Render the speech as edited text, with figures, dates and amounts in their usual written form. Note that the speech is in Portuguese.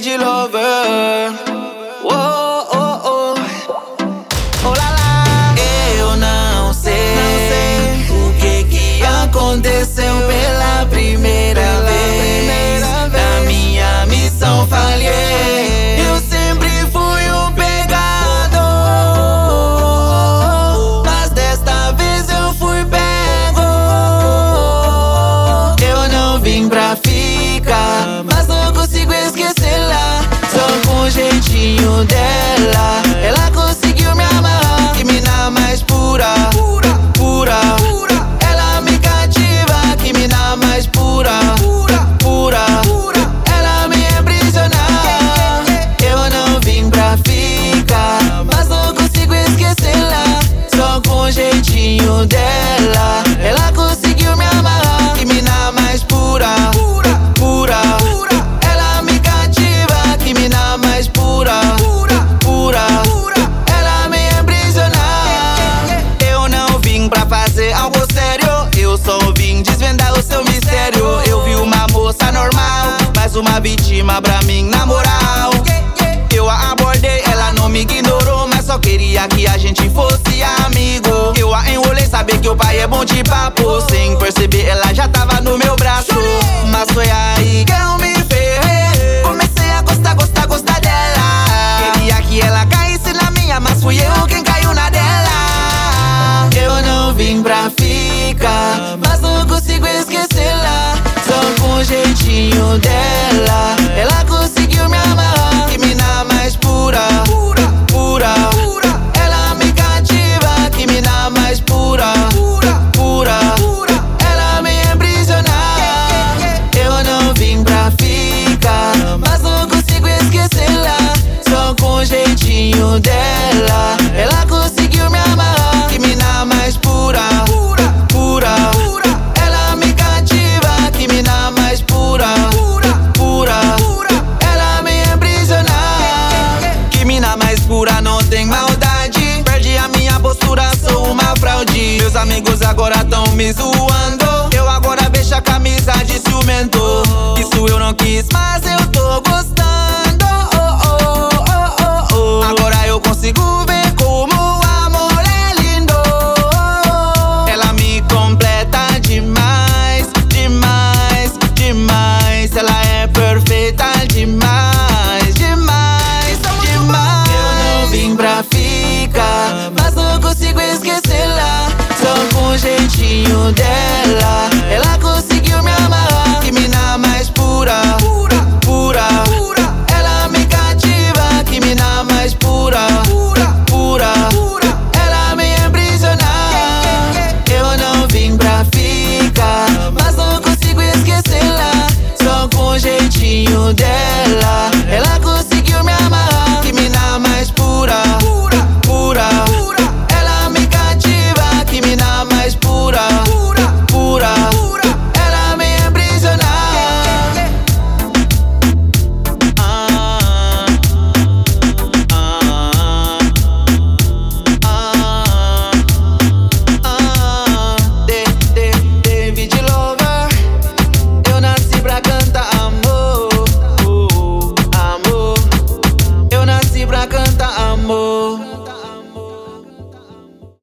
de lover. Oh, oh, oh. Oh, lá, lá. Eu não sei o que aconteceu pela primeira vez. Na minha missão falhei. Eu sempre fui um pegador, mas desta vez eu fui pego. Eu não vim pra ficar, mas não consigo esquecê-la. Só com o jeitinho dela, ela conseguiu me amar. Que mina mais pura, pura, pura. Ela me cativa, que mina mais pura, pura, pura. Ela me aprisiona. Eu não vim pra ficar, mas não consigo esquecê-la. Só com o jeitinho dela, ela conseguiu me amar. Que mina mais pura, pura, pura. Ela me cativa, que mina mais pura, pura, pura. Ela me aprisiona. Eu não vim pra fazer algo sério, eu só vim desvendar o seu mistério. Eu vi uma moça normal, mas uma vítima pra mim, na moral. Eu a abordei, ela não me ignorou, mas só queria que a gente fosse amigo. Eu a enrolei, saber que o pai é bom de papo. Sem perceber, ela já tava